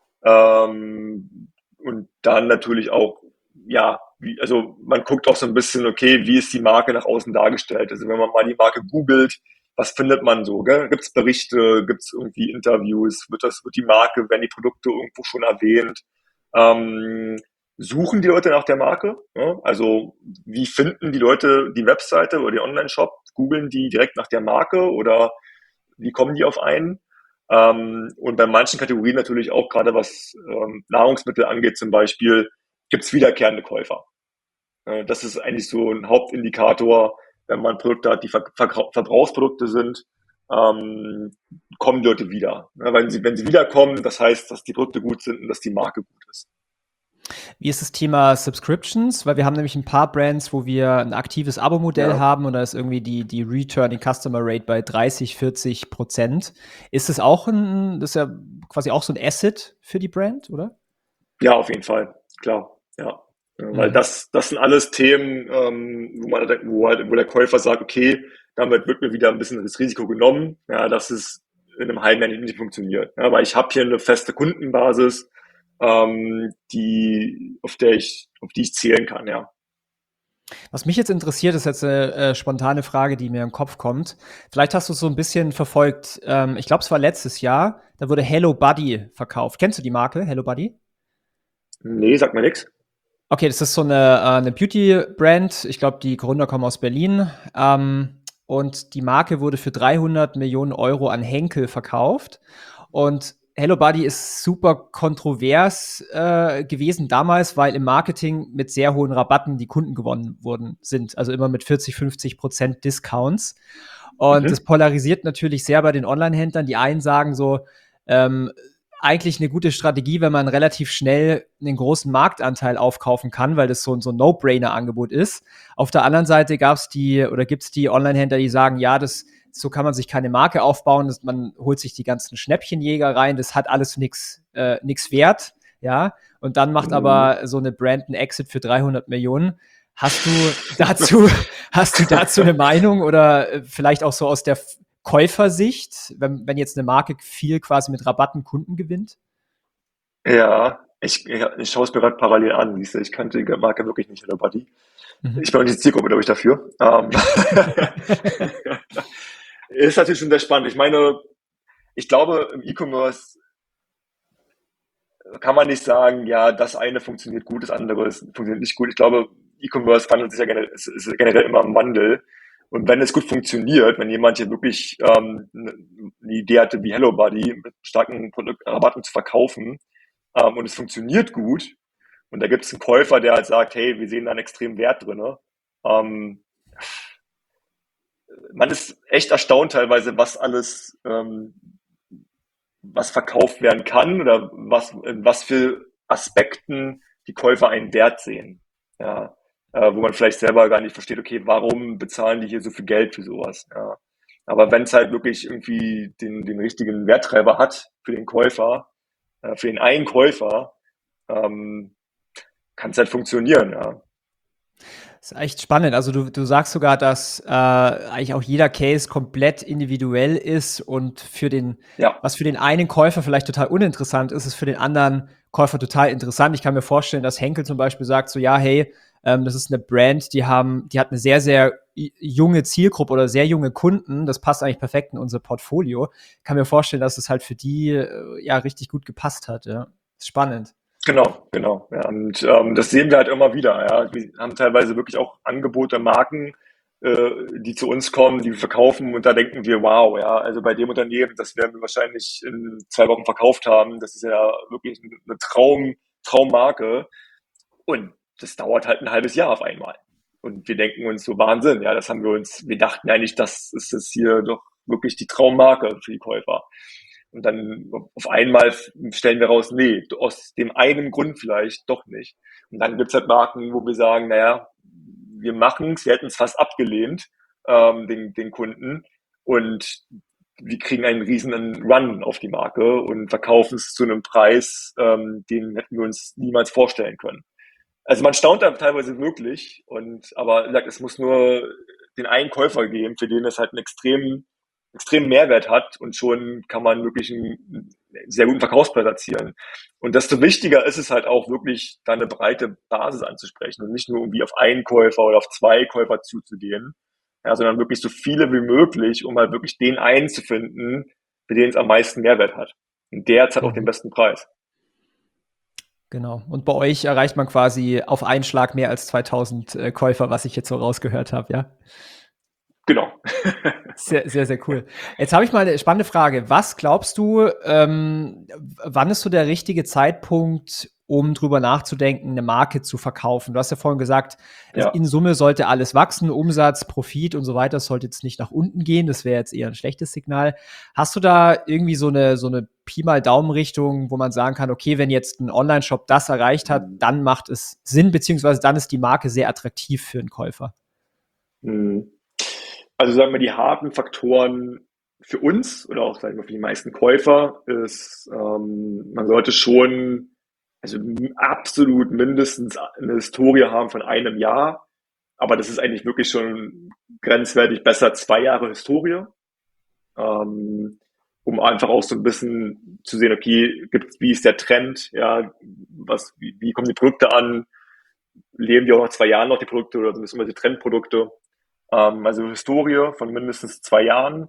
Ähm, und dann natürlich auch, ja, wie, also man guckt auch so ein bisschen, okay, wie ist die Marke nach außen dargestellt? Also wenn man mal die Marke googelt, was findet man so? Gibt es Berichte, gibt es irgendwie Interviews, wird das, wird die Marke, werden die Produkte irgendwo schon erwähnt? Ähm, suchen die Leute nach der Marke? Ja? Also wie finden die Leute die Webseite oder den Online-Shop? Googeln die direkt nach der Marke oder wie kommen die auf einen? Ähm, und bei manchen Kategorien natürlich auch gerade was ähm, Nahrungsmittel angeht zum Beispiel, gibt es wiederkehrende Käufer. Äh, das ist eigentlich so ein Hauptindikator, wenn man Produkte hat, die Ver Ver Verbrauchsprodukte sind, ähm, kommen die Leute wieder. Ja, wenn sie, wenn sie wiederkommen, das heißt, dass die Produkte gut sind und dass die Marke gut ist. Wie ist das Thema Subscriptions? Weil wir haben nämlich ein paar Brands, wo wir ein aktives Abo-Modell Ja, haben und da ist irgendwie die, die Returning Customer Rate bei dreißig, vierzig Prozent. Ist das auch ein, das ist ja quasi auch so ein Asset für die Brand, oder? ja, auf jeden Fall, klar, ja. Ja, weil Mhm. das, das sind alles Themen, ähm, wo man halt, wo halt, wo der Käufer sagt, okay, damit wird mir wieder ein bisschen das Risiko genommen, ja, dass es in einem halben Jahr nicht, nicht funktioniert. Ja, weil ich habe hier eine feste Kundenbasis, ähm, die, auf der ich, auf die ich zählen kann, ja. Was mich jetzt interessiert, ist jetzt eine äh, spontane Frage, die mir im Kopf kommt. Vielleicht hast du es so ein bisschen verfolgt. Ähm, ich glaube, es war letztes Jahr, da wurde Hello Buddy verkauft. Kennst du die Marke, Hello Buddy? Nee, sagt mir nix. Okay, das ist so eine, äh, 'ne Beauty-Brand. Ich glaube, die Gründer kommen aus Berlin. Ähm, und die Marke wurde für dreihundert Millionen Euro an Henkel verkauft. Und Hello Buddy ist super kontrovers äh, gewesen damals, weil im Marketing mit sehr hohen Rabatten die Kunden gewonnen wurden sind. Also immer mit vierzig, fünfzig Prozent Discounts. Und das Mhm. polarisiert natürlich sehr bei den Online-Händlern. Die einen sagen so, ähm, eigentlich eine gute Strategie, wenn man relativ schnell einen großen Marktanteil aufkaufen kann, weil das so, so ein No-Brainer-Angebot ist. Auf der anderen Seite gab es die oder gibt es die Online-Händler, die sagen, ja, das, so kann man sich keine Marke aufbauen, das, man holt sich die ganzen Schnäppchenjäger rein, das hat alles nichts äh, nix wert, ja. Und dann macht Mhm. aber so eine Brand einen Exit für dreihundert Millionen. Hast du dazu, hast du dazu eine Meinung oder äh, vielleicht auch so aus der Käufersicht, wenn, wenn jetzt eine Marke viel quasi mit Rabatten Kunden gewinnt? Ja, ich, ja, ich schaue es mir gerade parallel an, siehst du, ich kannte die Marke wirklich nicht, Hello Buddy. Mhm. Ich bin auch nicht die Zielgruppe, glaube ich, dafür. Ähm, ist natürlich schon sehr spannend. Ich meine, ich glaube, im E-Commerce kann man nicht sagen, ja, das eine funktioniert gut, das andere ist, funktioniert nicht gut. Ich glaube, E-Commerce wandelt sich ja generell, ist, ist generell immer im Wandel. Und wenn es gut funktioniert, wenn jemand hier wirklich ähm, eine Idee hatte, wie Hello Buddy mit starken Produktrabatten zu verkaufen, ähm, und es funktioniert gut, und da gibt es einen Käufer, der halt sagt, hey, wir sehen da einen extremen Wert drin, ne? ähm, man ist echt erstaunt teilweise, was alles, ähm, was verkauft werden kann oder was, in was für Aspekten die Käufer einen Wert sehen. Ja, äh, wo man vielleicht selber gar nicht versteht, okay, warum bezahlen die hier so viel Geld für sowas? Ja. Aber wenn es halt wirklich irgendwie den, den richtigen Werttreiber hat für den Käufer, äh, für den einen Käufer, ähm, kann es halt funktionieren, ja. Das ist echt spannend. Also du, du sagst sogar, dass äh, eigentlich auch jeder Case komplett individuell ist und für den, Ja, was für den einen Käufer vielleicht total uninteressant ist, ist für den anderen Käufer total interessant. Ich kann mir vorstellen, dass Henkel zum Beispiel sagt so, ja, hey, ähm, das ist eine Brand, die haben, die hat eine sehr, sehr junge Zielgruppe oder sehr junge Kunden. Das passt eigentlich perfekt in unser Portfolio. Ich kann mir vorstellen, dass es halt für die äh, ja richtig gut gepasst hat. Ja, ist spannend. genau, genau. Ja, und ähm, das sehen wir halt immer wieder. Ja. Wir haben teilweise wirklich auch Angebote, Marken, äh, die zu uns kommen, die wir verkaufen und da denken wir, wow, ja, also bei dem Unternehmen, das werden wir wahrscheinlich in zwei Wochen verkauft haben. Das ist ja wirklich eine Traum, Traummarke und das dauert halt ein halbes Jahr auf einmal. Und wir denken uns so, Wahnsinn, ja, das haben wir uns, wir dachten eigentlich, das ist es hier doch wirklich die Traummarke für die Käufer. Und dann auf einmal stellen wir raus, nee, aus dem einen Grund vielleicht doch nicht. Und dann gibt's halt Marken, wo wir sagen, naja, wir machen's, wir hätten es fast abgelehnt, ähm, den, den Kunden. Und wir kriegen einen riesen Run auf die Marke und verkaufen es zu einem Preis, ähm, den hätten wir uns niemals vorstellen können. Also man staunt da teilweise wirklich, und aber wie gesagt, es muss nur den einen Käufer geben, für den es halt einen extremen, extremen Mehrwert hat und schon kann man wirklich einen sehr guten Verkaufspreis erzielen. Und desto wichtiger ist es halt auch wirklich, da eine breite Basis anzusprechen und nicht nur irgendwie auf einen Käufer oder auf zwei Käufer zuzugehen, ja, sondern wirklich so viele wie möglich, um halt wirklich den einen zu finden, für den es am meisten Mehrwert hat. Und der hat halt auch den Mhm. besten Preis. Genau. Und bei euch erreicht man quasi auf einen Schlag mehr als zweitausend äh, Käufer, was ich jetzt so rausgehört habe, ja? Genau. Sehr, sehr, sehr cool. Jetzt habe ich mal eine spannende Frage. Was glaubst du, ähm, wann ist so der richtige Zeitpunkt, um drüber nachzudenken, eine Marke zu verkaufen? Du hast ja vorhin gesagt, es, Ja. in Summe sollte alles wachsen, Umsatz, Profit und so weiter, es sollte jetzt nicht nach unten gehen. Das wäre jetzt eher ein schlechtes Signal. Hast du da irgendwie so eine, so eine Pi mal Daumen-Richtung, wo man sagen kann, okay, wenn jetzt ein Online-Shop das erreicht hat, dann macht es Sinn, beziehungsweise dann ist die Marke sehr attraktiv für einen Käufer? Mhm. Also sagen wir, die harten Faktoren für uns oder auch sagen wir für die meisten Käufer ist, ähm, man sollte schon also absolut mindestens eine Historie haben von einem Jahr, aber das ist eigentlich wirklich schon grenzwertig besser zwei Jahre Historie, ähm, um einfach auch so ein bisschen zu sehen, okay, gibt's, wie ist der Trend, ja, was, wie, wie kommen die Produkte an, leben die auch nach zwei Jahren noch die Produkte oder sind das immer die Trendprodukte? Ähm, also Historie von mindestens zwei Jahren.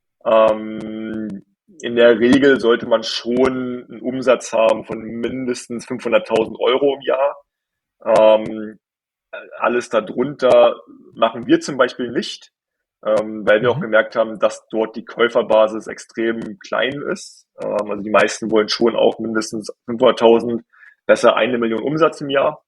Ähm, in der Regel sollte man schon einen Umsatz haben von mindestens fünfhunderttausend Euro im Jahr. Ähm, alles darunter machen wir zum Beispiel nicht, ähm, weil wir auch Mhm. gemerkt haben, dass dort die Käuferbasis extrem klein ist. Ähm, also die meisten wollen schon auch mindestens fünfhunderttausend, besser eine Million Umsatz im Jahr,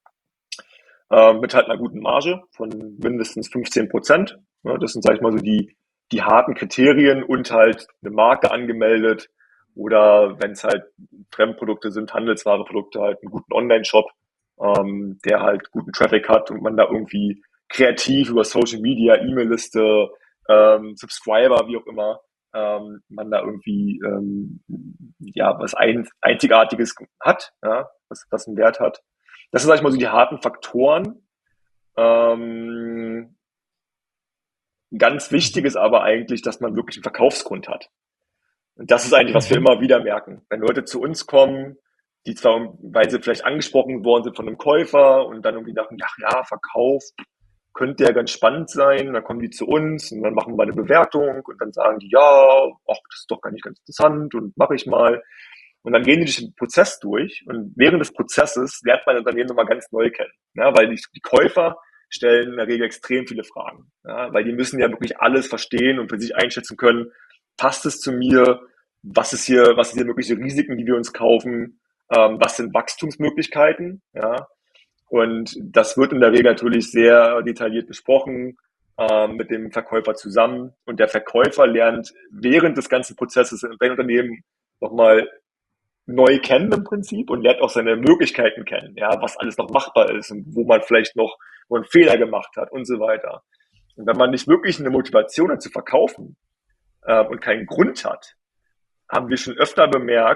äh, mit halt einer guten Marge von mindestens fünfzehn Prozent. Ja, das sind, sag ich mal, so die, die harten Kriterien und halt eine Marke angemeldet oder wenn es halt Fremdprodukte sind, Handelswareprodukte, halt einen guten Online-Shop, ähm, der halt guten Traffic hat und man da irgendwie kreativ über Social Media, E-Mail-Liste, ähm, Subscriber, wie auch immer, ähm, man da irgendwie ähm, ja was ein, Einzigartiges hat, ja, was, was einen Wert hat. Das sind, sag ich mal, so die harten Faktoren. Ähm, ganz wichtig Mhm. ist aber eigentlich, dass man wirklich einen Verkaufsgrund hat. Und das ist eigentlich, was wir Mhm. immer wieder merken. Wenn Leute zu uns kommen, die zwar, weil sie vielleicht angesprochen worden sind von einem Käufer und dann irgendwie dachten, ach ja, Verkauf könnte ja ganz spannend sein, dann kommen die zu uns und dann machen wir eine Bewertung und dann sagen die, ja, ach, das ist doch gar nicht ganz interessant und mache ich mal. Und dann gehen die durch den Prozess durch und während des Prozesses lernt man das Unternehmen nochmal ganz neu kennen. Ja, weil die, die Käufer stellen in der Regel extrem viele Fragen. Ja, weil die müssen ja wirklich alles verstehen und für sich einschätzen können, passt es zu mir, was ist hier, was sind hier mögliche Risiken, die wir uns kaufen, ähm, was sind Wachstumsmöglichkeiten, ja. Und das wird in der Regel natürlich sehr detailliert besprochen, ähm, mit dem Verkäufer zusammen. Und der Verkäufer lernt während des ganzen Prozesses in deinem Unternehmen nochmal neu kennen im Prinzip und lernt auch seine Möglichkeiten kennen, ja, was alles noch machbar ist und wo man vielleicht noch wo man Fehler gemacht hat und so weiter. Und wenn man nicht wirklich eine Motivation hat zu verkaufen äh, und keinen Grund hat, haben wir schon öfter bemerkt,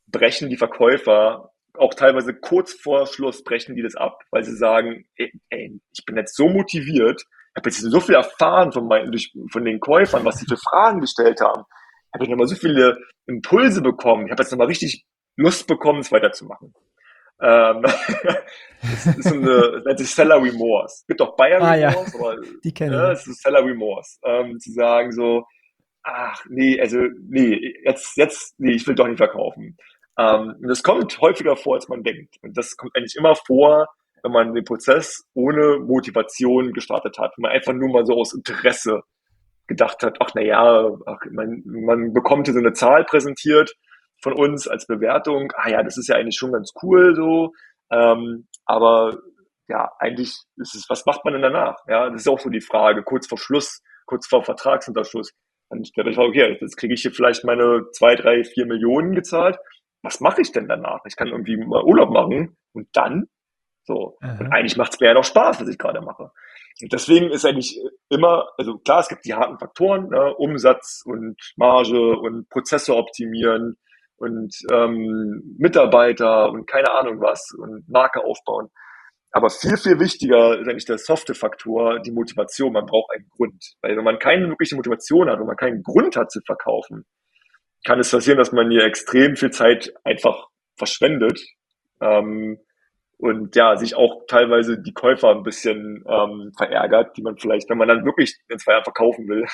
brechen die Verkäufer auch teilweise kurz vor Schluss brechen die das ab, weil sie sagen, ey, ey ich bin jetzt so motiviert, ich habe jetzt so viel erfahren von, meinen, durch, von den Käufern, was sie für Fragen gestellt haben. Ich habe jetzt nochmal so viele Impulse bekommen. Ich habe jetzt nochmal richtig Lust bekommen, es weiterzumachen. Ähm, das ist so eine, das nennt sich Seller Remorse. Es gibt auch Buyer Ah, ja. Remorse, aber Die kenne ja, ich. es ist Seller Remorse. Ähm, zu sagen so, ach nee, also nee, jetzt, jetzt, nee, ich will doch nicht verkaufen. Ähm, und das kommt häufiger vor, als man denkt. Und das kommt eigentlich immer vor, wenn man den Prozess ohne Motivation gestartet hat. Wenn man einfach nur mal so aus Interesse gedacht hat, ach na ja, ach, man, man bekommt hier so eine Zahl präsentiert von uns als Bewertung. Ah ja, das ist ja eigentlich schon ganz cool so. Ähm, aber ja, eigentlich ist es, was macht man denn danach? Ja, das ist auch so die Frage, kurz vor Schluss, kurz vor Vertragsunterschluss. Dann stellt euch, okay, jetzt kriege ich hier vielleicht meine zwei, drei, vier Millionen gezahlt. Was mache ich denn danach? Ich kann irgendwie mal Urlaub machen und dann so. Und Aha. eigentlich macht es mir ja noch Spaß, was ich gerade mache. Und deswegen ist eigentlich immer, also klar, es gibt die harten Faktoren, ne, Umsatz und Marge und Prozesse optimieren und ähm, Mitarbeiter und keine Ahnung was und Marke aufbauen. Aber viel, viel wichtiger ist eigentlich der softe Faktor, die Motivation. Man braucht einen Grund. Weil wenn man keine wirkliche Motivation hat und man keinen Grund hat zu verkaufen, kann es passieren, dass man hier extrem viel Zeit einfach verschwendet. Ähm, und ja, sich auch teilweise die Käufer ein bisschen ähm, verärgert, die man vielleicht, wenn man dann wirklich in zwei Jahren verkaufen will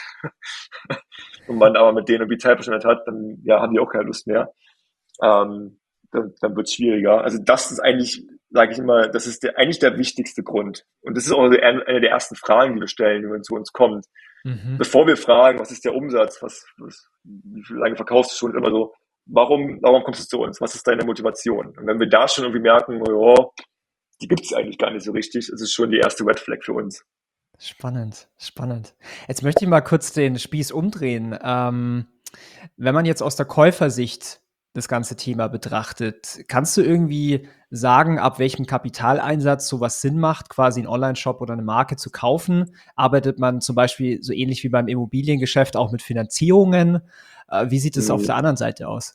und man aber mit denen irgendwie Zeit verschwendet hat, dann ja, haben die auch keine Lust mehr. Ähm, dann, dann wird es schwieriger. Also das ist eigentlich, sage ich immer, das ist der, eigentlich der wichtigste Grund. Und das ist auch eine der ersten Fragen, die wir stellen, wenn man zu uns kommt. Mhm. Bevor wir fragen, was ist der Umsatz, was, was wie lange verkaufst du schon, immer so, warum, warum kommst du zu uns? Was ist deine Motivation? Und wenn wir da schon irgendwie merken, oh, die gibt es eigentlich gar nicht so richtig, ist es schon die erste Red Flag für uns. Spannend, spannend. Jetzt möchte ich mal kurz den Spieß umdrehen. Ähm, wenn man jetzt aus der Käufersicht das ganze Thema betrachtet, kannst du irgendwie sagen, ab welchem Kapitaleinsatz sowas Sinn macht, quasi einen Online-Shop oder eine Marke zu kaufen? Arbeitet man zum Beispiel so ähnlich wie beim Immobiliengeschäft auch mit Finanzierungen? Äh, wie sieht es auf der anderen Seite aus?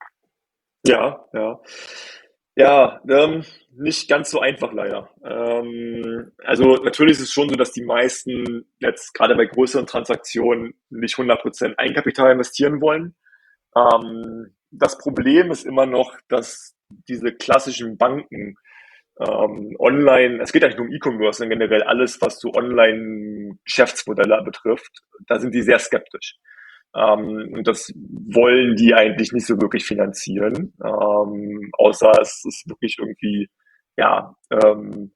Ja, ja. Ja, ähm, nicht ganz so einfach leider. Ähm, also natürlich ist es schon so, dass die meisten jetzt gerade bei größeren Transaktionen nicht hundert Prozent Eigenkapital investieren wollen. Ähm, das Problem ist immer noch, dass diese klassischen Banken ähm, online, es geht eigentlich nur um E-Commerce, sondern generell alles, was so Online-Geschäftsmodelle betrifft, da sind die sehr skeptisch. Ähm, und das wollen die eigentlich nicht so wirklich finanzieren, ähm, außer es ist wirklich irgendwie, ja, ähm,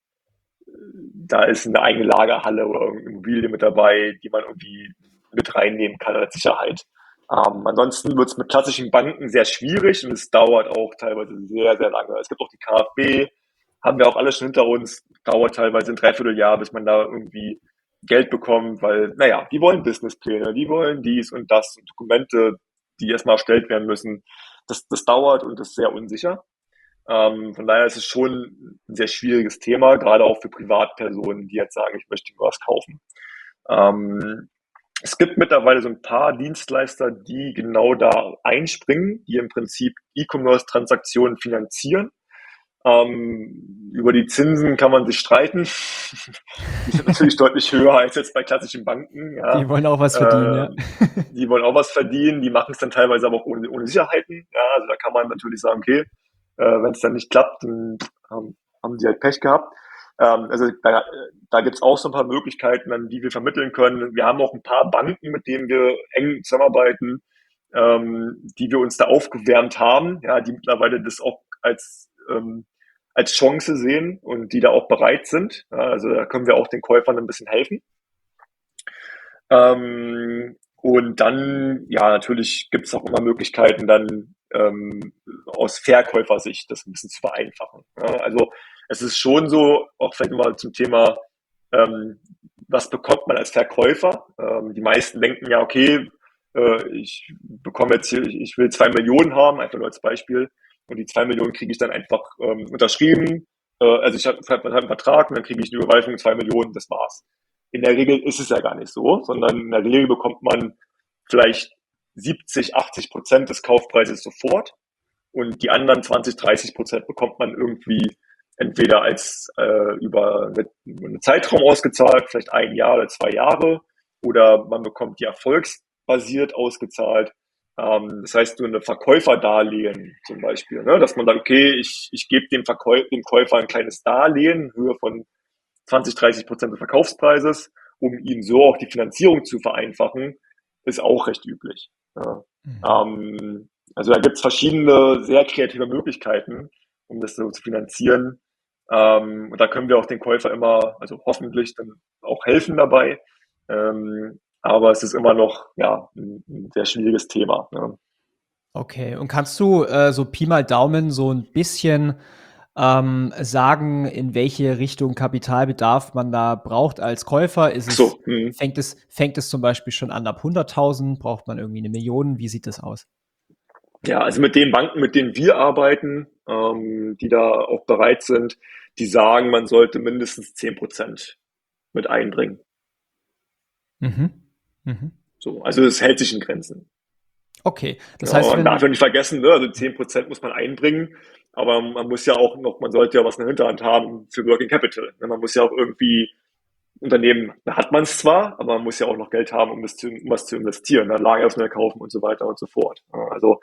da ist eine eigene Lagerhalle oder irgendeine Immobilie mit dabei, die man irgendwie mit reinnehmen kann als Sicherheit. Ähm, ansonsten wird es mit klassischen Banken sehr schwierig und es dauert auch teilweise sehr, sehr lange. Es gibt auch die KfW, haben wir auch alles schon hinter uns, dauert teilweise ein Dreivierteljahr, bis man da irgendwie Geld bekommt, weil, naja, die wollen Businesspläne, die wollen dies und das und Dokumente, die erstmal erstellt werden müssen. Das, das dauert und das ist sehr unsicher. Ähm, von daher ist es schon ein sehr schwieriges Thema, gerade auch für Privatpersonen, die jetzt sagen, ich möchte mir was kaufen. Ähm, es gibt mittlerweile so ein paar Dienstleister, die genau da einspringen, die im Prinzip E-Commerce-Transaktionen finanzieren. Ähm, über die Zinsen kann man sich streiten. Die sind natürlich deutlich höher als jetzt bei klassischen Banken. Ja. Die wollen auch was verdienen, ja. Ähm, die wollen auch was verdienen, die machen es dann teilweise aber auch ohne, ohne Sicherheiten. Ja, also da kann man natürlich sagen, okay, äh, wenn es dann nicht klappt, dann ähm, haben die halt Pech gehabt. Ähm, also da, da gibt es auch so ein paar Möglichkeiten, an die wir vermitteln können. Wir haben auch ein paar Banken, mit denen wir eng zusammenarbeiten, ähm, die wir uns da aufgewärmt haben, ja, die mittlerweile das auch als ähm, als Chance sehen und die da auch bereit sind. Ja, also da können wir auch den Käufern ein bisschen helfen. Ähm, und dann, ja, natürlich gibt es auch immer Möglichkeiten, dann ähm, aus Verkäufersicht das ein bisschen zu vereinfachen. Ja, also es ist schon so, auch vielleicht mal zum Thema, ähm, was bekommt man als Verkäufer? Ähm, die meisten denken ja, okay, äh, ich bekomme jetzt hier, ich, ich will zwei Millionen haben, einfach nur als Beispiel. Und die zwei Millionen kriege ich dann einfach ähm, unterschrieben. Äh, also ich habe hab einen Vertrag und dann kriege ich eine Überweisung zwei Millionen, das war's. In der Regel ist es ja gar nicht so, sondern in der Regel bekommt man vielleicht siebzig, achtzig Prozent des Kaufpreises sofort und die anderen zwanzig, dreißig Prozent bekommt man irgendwie entweder als äh, über einen Zeitraum ausgezahlt, vielleicht ein Jahr oder zwei Jahre, oder man bekommt die erfolgsbasiert ausgezahlt. Ähm, das heißt, nur eine Verkäuferdarlehen zum Beispiel, ne? Dass man sagt, okay, ich, ich gebe dem, Verkäu- dem Käufer ein kleines Darlehen in Höhe von zwanzig, dreißig Prozent des Verkaufspreises, um ihm so auch die Finanzierung zu vereinfachen, ist auch recht üblich. Ja. Mhm. Ähm, also da gibt es verschiedene sehr kreative Möglichkeiten, um das so zu finanzieren. Ähm, und da können wir auch den Käufer immer, also hoffentlich dann auch helfen dabei. Ähm, aber es ist immer noch ja ein, ein sehr schwieriges Thema. Ne? Okay, und kannst du äh, so Pi mal Daumen so ein bisschen ähm, sagen, in welche Richtung Kapitalbedarf man da braucht als Käufer? Ist es, so, hm. fängt es, fängt es zum Beispiel schon an ab hunderttausend? Braucht man irgendwie eine Million? Wie sieht das aus? Ja, also mit den Banken, mit denen wir arbeiten, ähm, die da auch bereit sind, die sagen, man sollte mindestens zehn Prozent mit einbringen. Mhm. Mhm. So, also es hält sich in Grenzen. Okay, das Ja, heißt, man wenn, darf ja nicht vergessen, ne, also zehn Prozent muss man einbringen, aber man muss ja auch noch, man sollte ja was in der Hinterhand haben für Working Capital. Ne? Man muss ja auch irgendwie Unternehmen, da hat man es zwar, aber man muss ja auch noch Geld haben, um, das zu, um was zu investieren, dann Lageröffner kaufen und so weiter und so fort. Ja, also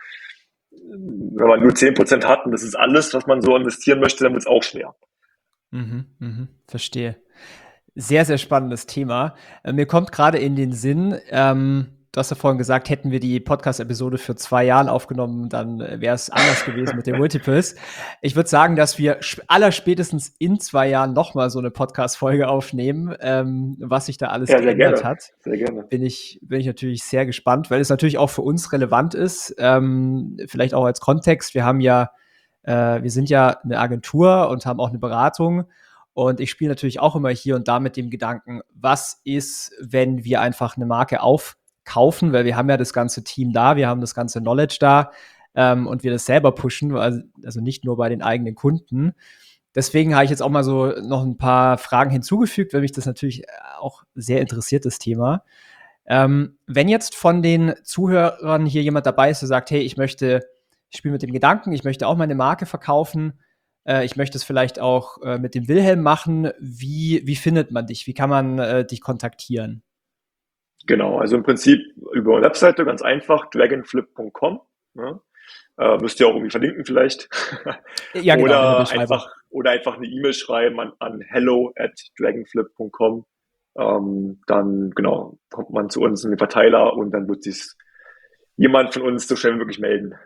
wenn man nur zehn Prozent hat und das ist alles, was man so investieren möchte, dann wird es auch schwer. Mhm, mhm, verstehe. Sehr, sehr spannendes Thema. Äh, mir kommt gerade in den Sinn, ähm, du hast ja vorhin gesagt, hätten wir die Podcast-Episode für zwei Jahren aufgenommen, dann äh, wäre es anders gewesen mit den Multiples. Ich würde sagen, dass wir sp- allerspätestens in zwei Jahren nochmal so eine Podcast-Folge aufnehmen, ähm, was sich da alles Ja, sehr geändert gerne. hat. Sehr gerne. Bin ich, bin ich natürlich sehr gespannt, weil es natürlich auch für uns relevant ist. Ähm, vielleicht auch als Kontext. Wir haben ja, äh, wir sind ja eine Agentur und haben auch eine Beratung. Und ich spiele natürlich auch immer hier und da mit dem Gedanken, was ist, wenn wir einfach eine Marke aufkaufen, weil wir haben ja das ganze Team da, wir haben das ganze Knowledge da ähm, und wir das selber pushen, also, also nicht nur bei den eigenen Kunden. Deswegen habe ich jetzt auch mal so noch ein paar Fragen hinzugefügt, weil mich das natürlich auch sehr interessiert, das Thema. Ähm, wenn jetzt von den Zuhörern hier jemand dabei ist, der sagt, hey, ich möchte, ich spiele mit dem Gedanken, ich möchte auch meine Marke verkaufen, äh, ich möchte es vielleicht auch äh, mit dem Wilhelm machen, wie, wie findet man dich? Wie kann man äh, dich kontaktieren? Genau, also im Prinzip über eine Webseite, ganz einfach, dragonflip punkt com. Ne? Äh, müsst ihr auch irgendwie verlinken vielleicht. Ja, genau, in der oder, Beschreibung. einfach, oder einfach eine E-Mail schreiben an, an hello at dragonflip punkt com. Ähm, dann genau kommt man zu uns in den Verteiler und dann wird sich jemand von uns so schnell wie möglich melden.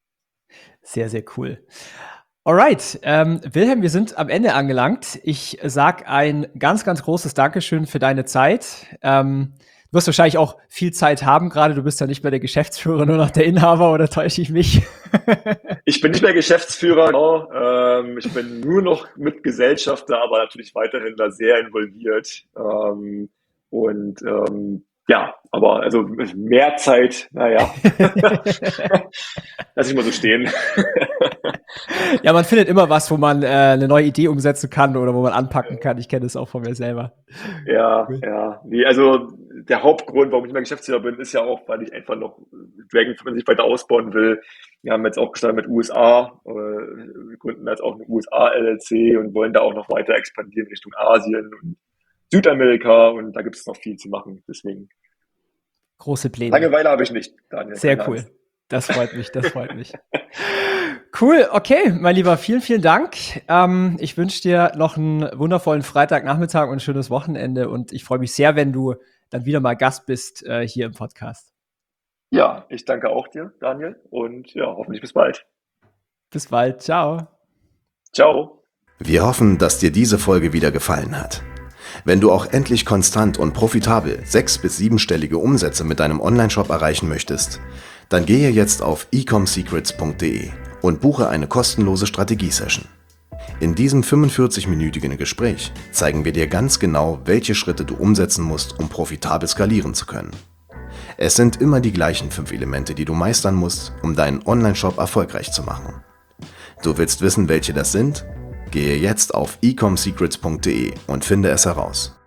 Sehr, sehr cool. Alright, ähm, Wilhelm, wir sind am Ende angelangt. Ich sag ein ganz, ganz großes Dankeschön für deine Zeit. Ähm, du wirst wahrscheinlich auch viel Zeit haben gerade. Du bist ja nicht mehr der Geschäftsführer, nur noch der Inhaber, oder täusche ich mich? Ich bin nicht mehr Geschäftsführer, genau. Ähm, ich bin nur noch Mitgesellschafter, aber natürlich weiterhin da sehr involviert. Ähm, und ähm, ja, aber also mehr Zeit, naja. Lass ich mal so stehen. Ja, man findet immer was, wo man äh, eine neue Idee umsetzen kann oder wo man anpacken kann. Ich kenne das auch von mir selber. Ja, Cool. ja. Nee, also der Hauptgrund, warum ich mehr Geschäftsführer bin, ist ja auch, weil ich einfach noch Dragonflip sich weiter ausbauen will. Wir haben jetzt auch gestartet mit U S A. äh, Wir gründen jetzt auch eine U S A-L L C und wollen da auch noch weiter expandieren Richtung Asien und Südamerika. Und da gibt es noch viel zu machen. Deswegen Große Pläne. Langeweile habe ich nicht, Daniel. Sehr keine cool. Angst. Das freut mich, das freut mich. Cool, okay, mein Lieber, vielen, vielen Dank. Ähm, ich wünsche dir noch einen wundervollen Freitagnachmittag und ein schönes Wochenende und ich freue mich sehr, wenn du dann wieder mal Gast bist äh, hier im Podcast. Ja, ich danke auch dir, Daniel. Und ja, hoffentlich bis bald. Bis bald, ciao. Ciao. Wir hoffen, dass dir diese Folge wieder gefallen hat. Wenn du auch endlich konstant und profitabel sechs- bis siebenstellige Umsätze mit deinem Onlineshop erreichen möchtest, dann gehe jetzt auf e com secrets punkt de und buche eine kostenlose Strategie-Session. In diesem fünfundvierzig-minütigen Gespräch zeigen wir dir ganz genau, welche Schritte du umsetzen musst, um profitabel skalieren zu können. Es sind immer die gleichen fünf Elemente, die du meistern musst, um deinen Onlineshop erfolgreich zu machen. Du willst wissen, welche das sind? Gehe jetzt auf e com secrets punkt de und finde es heraus.